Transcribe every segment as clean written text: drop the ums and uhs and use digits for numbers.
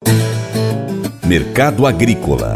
Mercado Agrícola.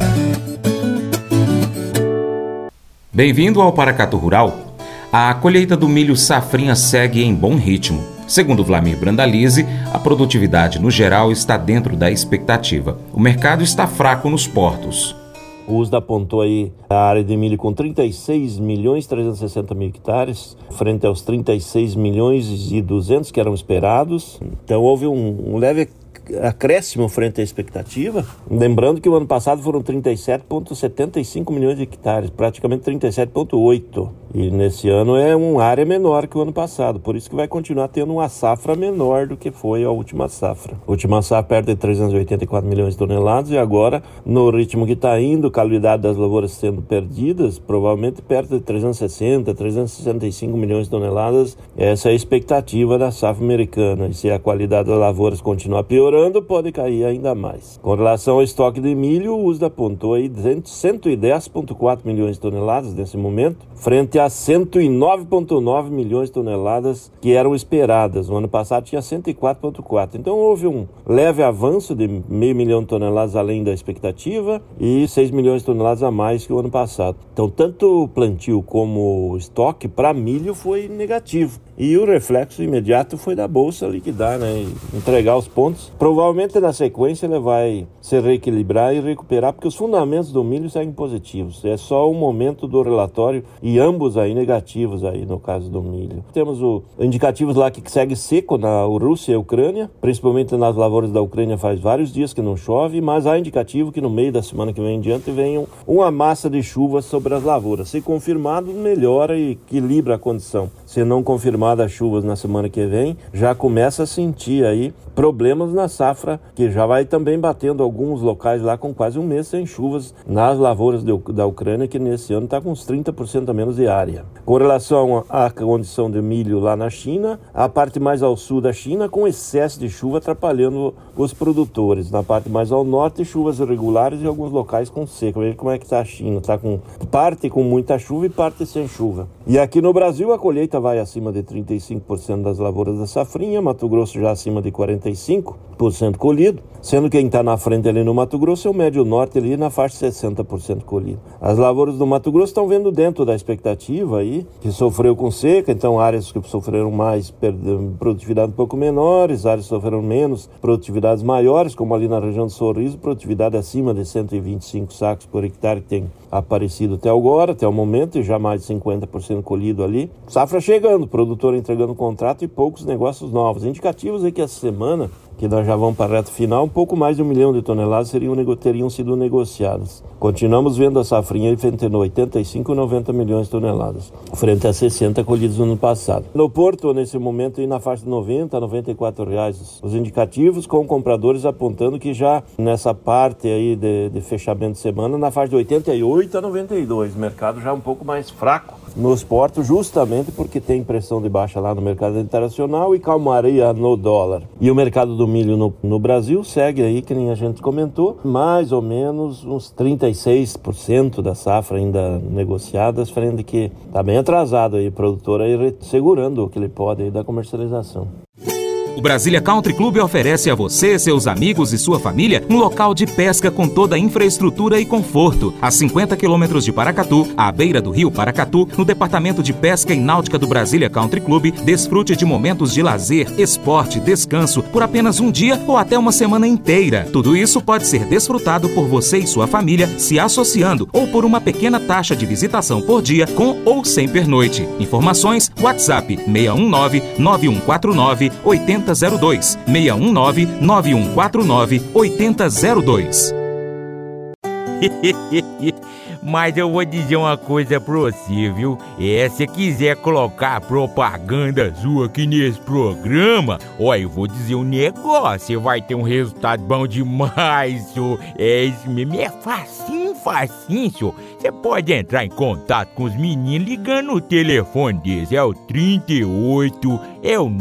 Bem-vindo ao Paracatu Rural. A colheita do milho safrinha segue em bom ritmo. Segundo Vlamir Brandalize, a produtividade no geral está dentro da expectativa. O mercado está fraco nos portos. O USDA apontou aí a área de milho com 36 milhões 360 mil hectares, frente aos 36 milhões e 200 que eram esperados. Então houve um leve acréscimo frente à expectativa. Lembrando que o ano passado foram 37,75 milhões de hectares, praticamente 37,8. E nesse ano é uma área menor que o ano passado, por isso que vai continuar tendo uma safra menor do que foi a última safra. A última safra perto de 384 milhões de toneladas e agora, no ritmo que está indo, qualidade das lavouras sendo perdidas, provavelmente perto de 360, 365 milhões de toneladas. Essa é a expectativa da safra americana. E se a qualidade das lavouras continuar piorando, pode cair ainda mais. Com relação ao estoque de milho, o USDA apontou aí 110,4 milhões de toneladas nesse momento, frente a 109,9 milhões de toneladas que eram esperadas. No ano passado tinha 104,4. Então houve um leve avanço de 0,5 milhão de toneladas além da expectativa e 6 milhões de toneladas a mais que o ano passado. Então tanto o plantio como o estoque para milho foi negativo. E o reflexo imediato foi da Bolsa liquidar, entregar os pontos. Provavelmente na sequência ele vai se reequilibrar e recuperar, porque os fundamentos do milho seguem positivos. É só o momento do relatório e ambos aí negativos aí no caso do milho. Temos indicativos lá que segue seco na Rússia e Ucrânia, principalmente nas lavouras da Ucrânia faz vários dias que não chove, mas há indicativo que no meio da semana que vem em diante venha uma massa de chuvas sobre as lavouras. Se confirmado, melhora e equilibra a condição. Se não confirmado das chuvas na semana que vem, já começa a sentir aí problemas na safra, que já vai também batendo alguns locais lá com quase um mês sem chuvas nas lavouras da Ucrânia, que nesse ano está com uns 30% a menos de área. Com relação à condição de milho lá na China, a parte mais ao sul da China com excesso de chuva atrapalhando os produtores. Na parte mais ao norte, chuvas irregulares e alguns locais com seca. Veja como é que está a China, está com parte com muita chuva e parte sem chuva. E aqui no Brasil a colheita vai acima de 35% das lavouras da safrinha, Mato Grosso já acima de 45% colhido, sendo quem está na frente ali no Mato Grosso é o Médio Norte ali na faixa de 60% colhido. As lavouras do Mato Grosso estão vendo dentro da expectativa aí, que sofreu com seca, então áreas que sofreram mais produtividade um pouco menores, áreas que sofreram menos, produtividades maiores, como ali na região do Sorriso, produtividade acima de 125 sacos por hectare que tem aparecido até agora, até o momento, e já mais de 50% colhido ali. Safra chegando, produtor entregando contrato e poucos negócios novos. Indicativos é que essa semana, que nós já vamos para a reta final, um pouco mais de 1 milhão de toneladas teriam sido negociadas. Continuamos vendo a safrinha entre 85 e 90 milhões de toneladas, frente a 60 colhidos no ano passado. No Porto, nesse momento, aí na faixa de 90 a 94 reais os indicativos, com compradores apontando que já nessa parte aí de fechamento de semana, na faixa de 88 a 92, mercado já um pouco mais fraco nos portos, justamente porque tem pressão de baixa lá no mercado internacional e calmaria no dólar. E o mercado do milho no Brasil segue aí, que nem a gente comentou, mais ou menos uns 36% da safra ainda negociadas, frente que está bem atrasado aí, o produtor aí segurando o que ele pode aí da comercialização. O Brasília Country Club oferece a você, seus amigos e sua família um local de pesca com toda a infraestrutura e conforto. A 50 quilômetros de Paracatu, à beira do rio Paracatu, no Departamento de Pesca e Náutica do Brasília Country Club, desfrute de momentos de lazer, esporte, descanso por apenas um dia ou até uma semana inteira. Tudo isso pode ser desfrutado por você e sua família se associando ou por uma pequena taxa de visitação por dia com ou sem pernoite. Informações, WhatsApp 619-9149-8002. 619-9149-8002. Mas eu vou dizer uma coisa pra você, viu? Se quiser colocar propaganda sua aqui nesse programa, eu vou dizer um negócio, você vai ter um resultado bom demais, senhor. Isso mesmo, é facinho, senhor. Você pode entrar em contato com os meninos ligando no telefone deles, é o 38, é o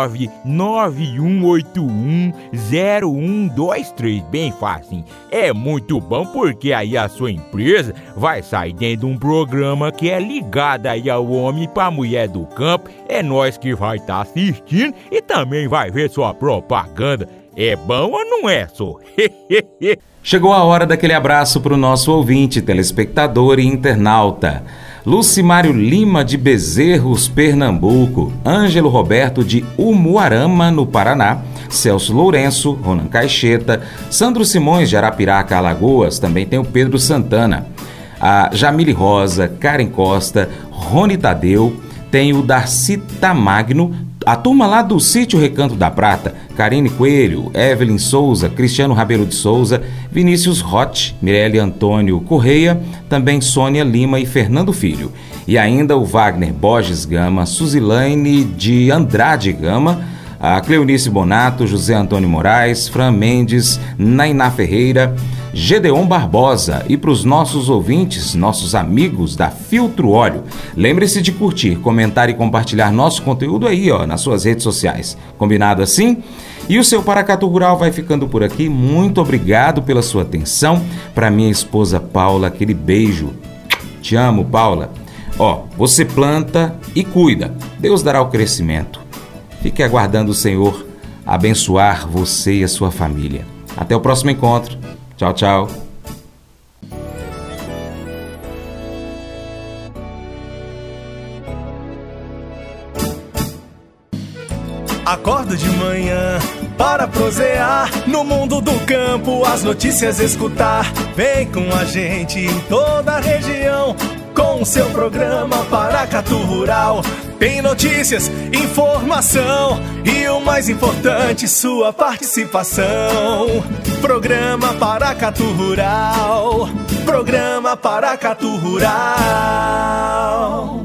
991810123, bem facinho. É muito bom porque aí a sua empresa vai sair dentro de um programa que é ligado aí ao homem para a mulher do campo. É nós que vai estar assistindo e também vai ver sua propaganda. É bom ou não é, só? Chegou a hora daquele abraço para o nosso ouvinte, telespectador e internauta. Lucimário Lima de Bezerros, Pernambuco, Ângelo Roberto de Umuarama, no Paraná, Celso Lourenço, Ronan Caixeta, Sandro Simões de Arapiraca, Alagoas, também tem o Pedro Santana, a Jamile Rosa, Karen Costa, Rony Tadeu, tem o Darcy Tamagno, a turma lá do Sítio Recanto da Prata, Karine Coelho, Evelyn Souza, Cristiano Rabelo de Souza, Vinícius Roth, Mirelle Antônio Correia, também Sônia Lima e Fernando Filho. E ainda o Wagner Borges Gama, Suzilane de Andrade Gama, a Cleonice Bonato, José Antônio Moraes, Fran Mendes, Nainá Ferreira, Gedeon Barbosa. E para os nossos ouvintes, nossos amigos da Filtro Óleo, lembre-se de curtir, comentar e compartilhar nosso conteúdo aí, nas suas redes sociais. Combinado assim? E o seu Paracatu Rural vai ficando por aqui. Muito obrigado pela sua atenção. Para minha esposa Paula, aquele beijo. Te amo, Paula. Você planta e cuida. Deus dará o crescimento. Fique aguardando o Senhor abençoar você e a sua família. Até o próximo encontro. Tchau, tchau. Acordo de manhã para prosear no mundo do campo, as notícias escutar. Vem com a gente em toda a região com o seu programa Paracatu Rural. Tem notícias, informação e o mais importante, sua participação. Programa Paracatu Rural. Programa Paracatu Rural.